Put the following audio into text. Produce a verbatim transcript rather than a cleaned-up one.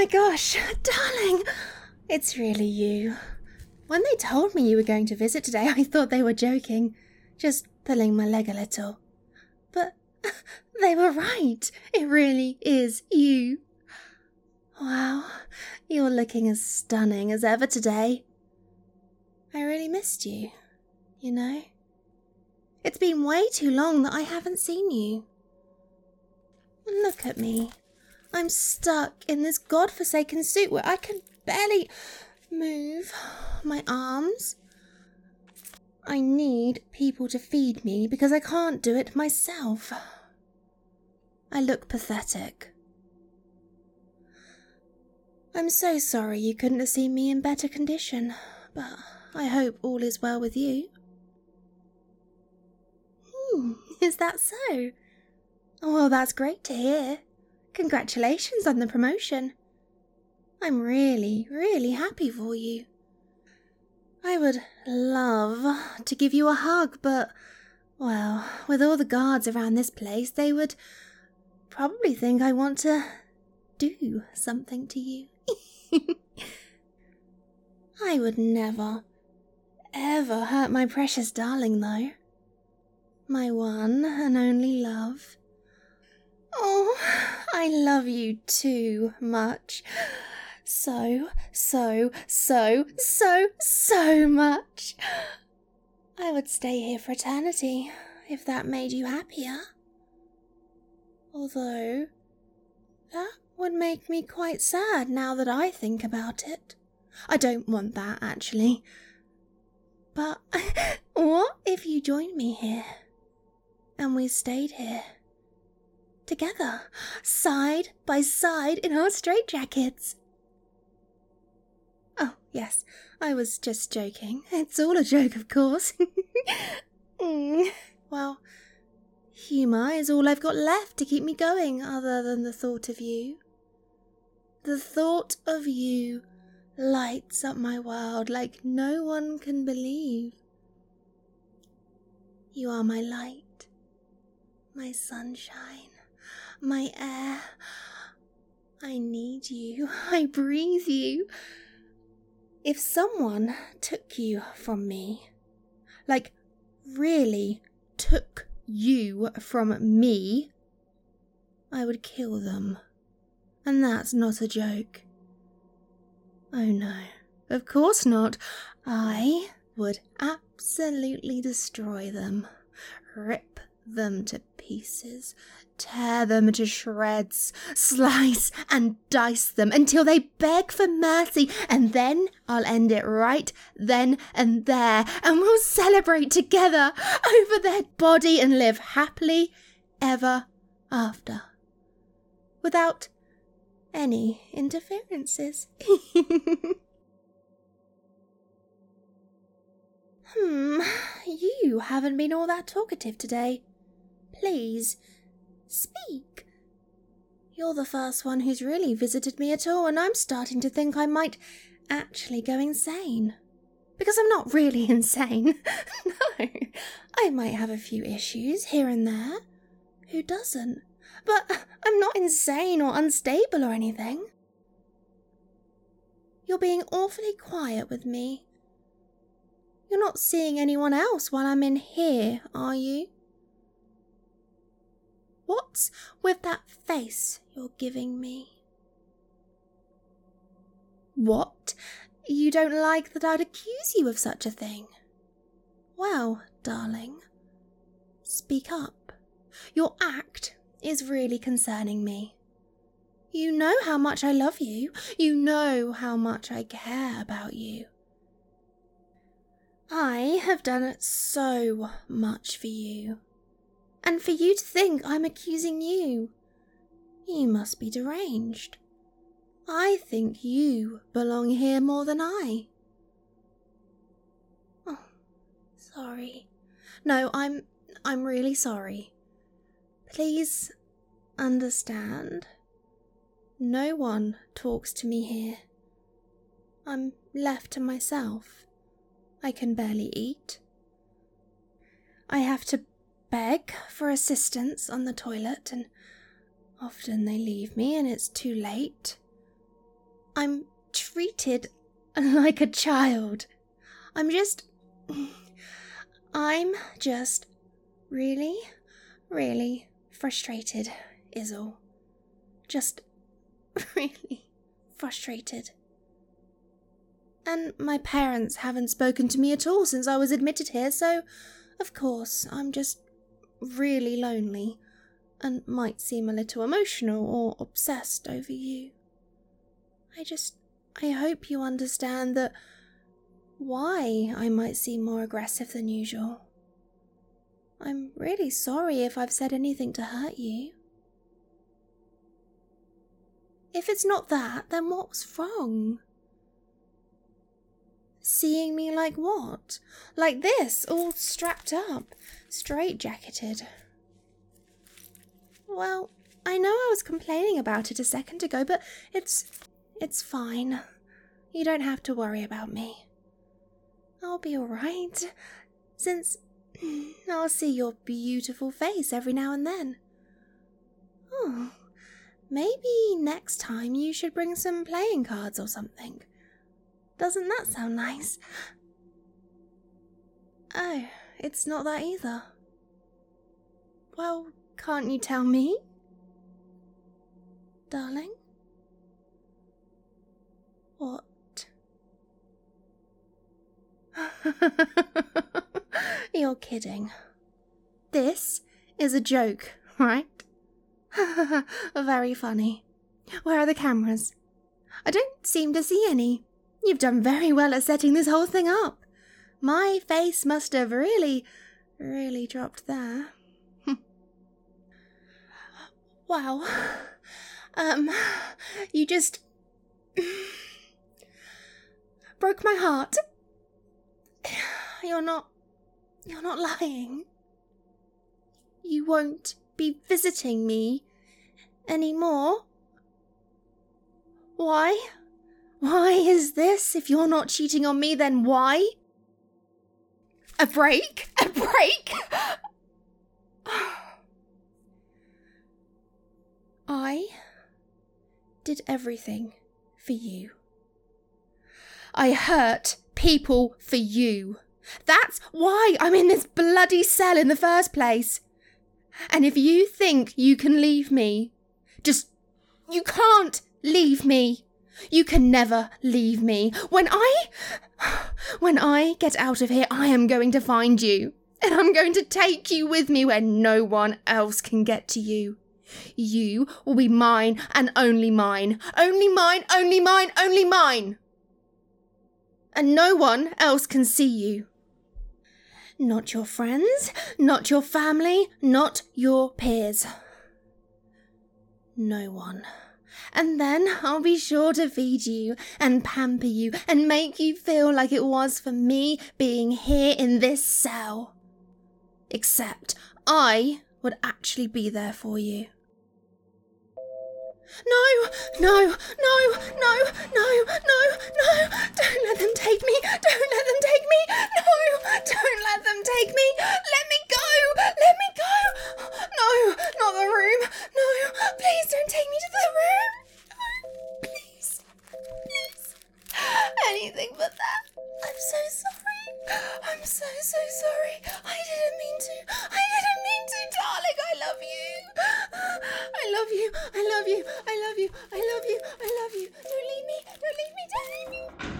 my gosh, darling, it's really you. When they told me you were going to visit today, I thought they were joking, just pulling my leg a little. But they were right. It really is you. Wow, you're looking as stunning as ever today. I really missed you, you know. It's been way too long that I haven't seen you. Look at me. I'm stuck in this godforsaken suit where I can barely move my arms. I need people to feed me because I can't do it myself. I look pathetic. I'm so sorry you couldn't have seen me in better condition, but I hope all is well with you. Hmm, is that so? Well, that's great to hear. Congratulations on the promotion. I'm really, really happy for you. I would love to give you a hug, but, well, with all the guards around this place, they would probably think I want to do something to you. I would never, ever hurt my precious darling, though. My one and only love. Oh, I love you too much. So, so, so, so, so much. I would stay here for eternity if that made you happier. Although, that would make me quite sad now that I think about it. I don't want that, actually. But what if you joined me here and we stayed here? Together, side by side in our straitjackets. Oh, yes, I was just joking. It's all a joke, of course. mm. Well, humour is all I've got left to keep me going other than the thought of you. The thought of you lights up my world like no one can believe. You are my light, my sunshine. My air. I need you. I breathe you. If someone took you from me, like really took you from me, I would kill them. And that's not a joke. Oh no, of course not. I would absolutely destroy them. Rip them to pieces, tear them to shreds, slice and dice them until they beg for mercy, and then I'll end it right then and there, and we'll celebrate together over their body and live happily ever after, without any interferences. Hmm, you haven't been all that talkative today. Please, speak. You're the first one who's really visited me at all, and I'm starting to think I might actually go insane. Because I'm not really insane. No, I might have a few issues here and there. Who doesn't? But I'm not insane or unstable or anything. You're being awfully quiet with me. You're not seeing anyone else while I'm in here, are you? What's with that face you're giving me? What? You don't like that I'd accuse you of such a thing? Well, darling, speak up. Your act is really concerning me. You know how much I love you. You know how much I care about you. I have done so much for you. And for you to think I'm accusing you, you must be deranged. I think you belong here more than I. Oh, sorry. No, I'm I'm really sorry. Please understand. No one talks to me here. I'm left to myself. I can barely eat. I have to beg for assistance on the toilet, and often they leave me and it's too late. I'm treated like a child. I'm just... I'm just really, really frustrated, is all. Just really frustrated. And my parents haven't spoken to me at all since I was admitted here, so of course I'm just really lonely and might seem a little emotional or obsessed over you. I just, I hope you understand that why I might seem more aggressive than usual. I'm really sorry if I've said anything to hurt you. If it's not that, then what's wrong? Seeing me like what? Like this, all strapped up, straight-jacketed. Well, I know I was complaining about it a second ago, but it's... it's fine. You don't have to worry about me. I'll be alright, since I'll see your beautiful face every now and then. Oh, maybe next time you should bring some playing cards or something. Doesn't that sound nice? Oh, it's not that either. Well, can't you tell me? Darling? What? You're kidding. This is a joke, right? Very funny. Where are the cameras? I don't seem to see any. You've done very well at setting this whole thing up. My face must have really, really dropped there. Wow. Um, you just broke my heart. You're not, you're not lying. You won't be visiting me anymore. Why? Why is this? If you're not cheating on me, then why? A break? A break? I did everything for you. I hurt people for you. That's why I'm in this bloody cell in the first place. And if you think you can leave me, just, you can't leave me. You can never leave me. When I, when I get out of here, I am going to find you. And I'm going to take you with me where no one else can get to you. You will be mine and only mine. Only mine, only mine, only mine. And no one else can see you. Not your friends, not your family, not your peers. No one. And then I'll be sure to feed you and pamper you and make you feel like it was for me being here in this cell. Except I would actually be there for you. No, no, no, no, no, no, no, don't let them take me, don't let them take me, no, don't let them take me, let me go, let me go, no, not the room, no, please don't take me to the room, no, please, please, anything but that, I'm so sorry, I'm so, so sorry, I didn't mean to, I didn't mean to, darling, I love you, I love you, I love you, I love you, I love you, I love you, don't leave me, don't leave me, don't leave me.